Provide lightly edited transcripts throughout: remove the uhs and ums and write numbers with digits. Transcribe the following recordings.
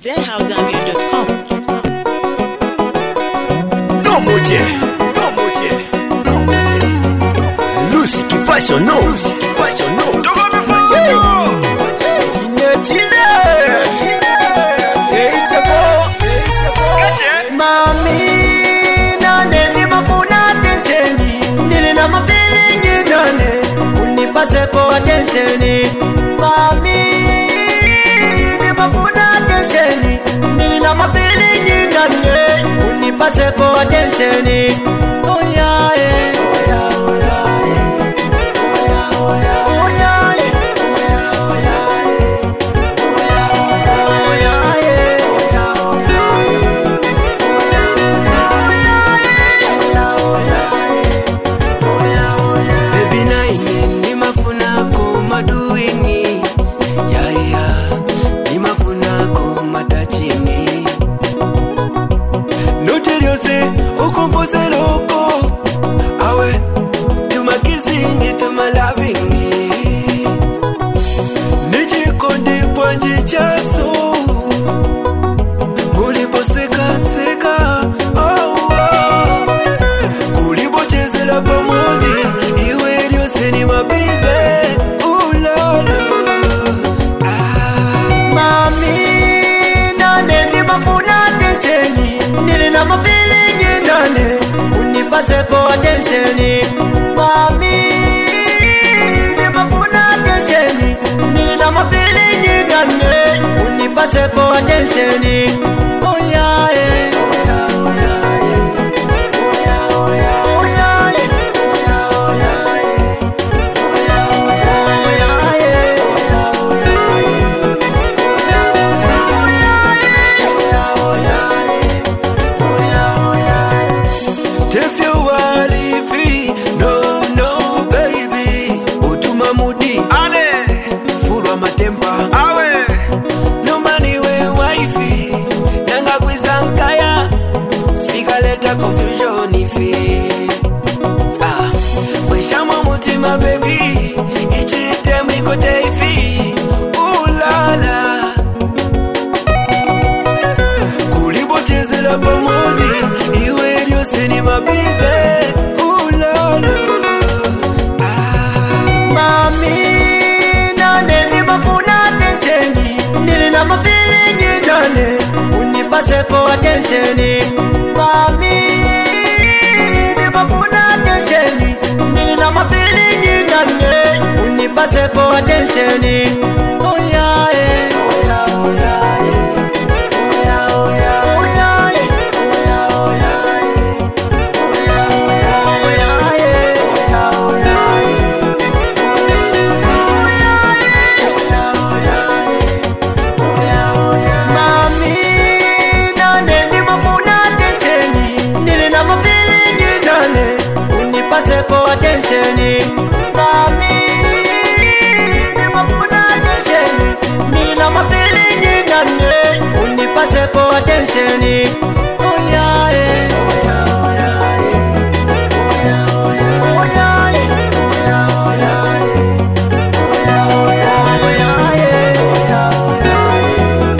ZenHouseZambia.com. No moje, no moje, no moje. Lucy Fashion, no. Lucy Fashion, no. Mami, nane ni mapuna tensheni, nilina mafeelingi nane, unipase kwa tensheni. Mami, ni mapuna tensheni, nilina mafeelingi nane, unipase kwa tensheni. Oh yeah, yeah. Oh yeah, oh yeah, yeah. Oh yeah, oh yeah, oh yeah, yeah. Oh yeah, oh yeah, unipase kwa tensheni. Mami, ni mapuna tensheni, nilina mafeelingi nane, unipase kwa tensheni. Oh yeah, yeah. Oh yeah, oh yeah, yeah. Oh yeah, oh yeah, oh yeah, yeah. Oh yeah, oh yeah, yeah. Oh yeah, oh yeah, yeah. Oh yeah, oh yeah, yeah. Oh yeah, oh yeah, yeah. Oh yeah, oh yeah. If you are leaving, no, baby. Utuma mudi, ale. Furwa matempa, awe. No money we wifey. Nanga kwizankaya. Fika leta confusion ifi. Weshama mutima baby. Ichite mwiko teifi. Ulala. Kulibo chezela pamozi. Iwe ryose ni mabize. Ulala. Mami, nane ni mapuna tensheni, nilina mafeelingi nane, unipase kwa tensheni. Mami, ni mapuna tensheni, nilina mafeelingi nane, unipase kwa tensheni. Oh yeah, yeah. Oh yeah, oh yeah, yeah. Oh yeah, oh yeah, oh yeah, yeah. Oh yeah, oh yeah, yeah. Oh yeah, oh yeah, oh yeah, yeah. Oh yeah, oh yeah, yeah. Mami, nane ni mapuna tensheni, nilina mafeelingi nane, unipase kwa tensheni. Mami, ni mapuna tensheni, nilina mafeelingi nane, unipase kwa tensheni. Oh yeah, yeah. Oh yeah, oh yeah, yeah. Oh yeah, oh yeah, oh yeah, yeah. Oh yeah, oh yeah, yeah. Oh yeah, oh yeah, oh yeah, yeah. Oh yeah, oh yeah, yeah.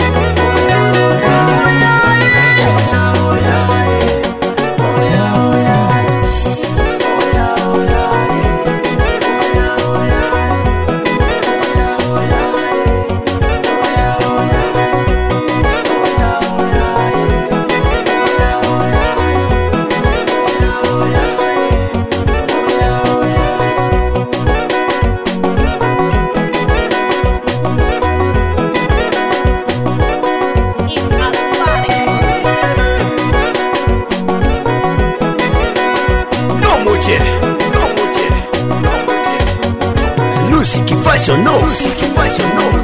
Lucy Fashion, no. Lucy Fashion, no.